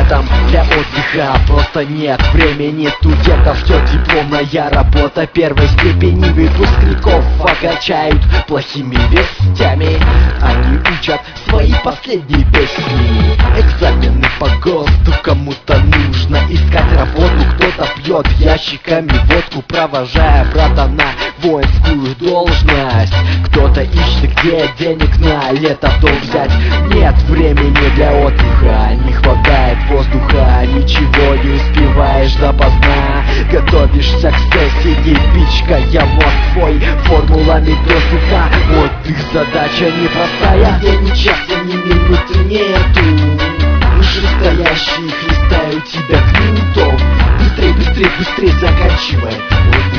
студентам для отдыха просто нет времени. Студентов ждет дипломная работа первой степени. Выпускников огорчают плохими вестями. Они учат свои последние песни. Экзамены по ГОСТу, кому-то нужно искать работу. Кто-то пьет ящиками водку, провожая брата на воинскую должность. Кто-то ищет, где денег на лето в долг взять. Нет времени для отдыха, не хватает воздуха, ничего не успеваешь допоздна. Готовишься к сессии, пичкая мозг твой формулами досыта. Отдых задача непростая, где ни часа, ни минуты нету. Вышестоящие хлестают тебя кнутом. Быстрей, быстрей, быстрей заканчивай.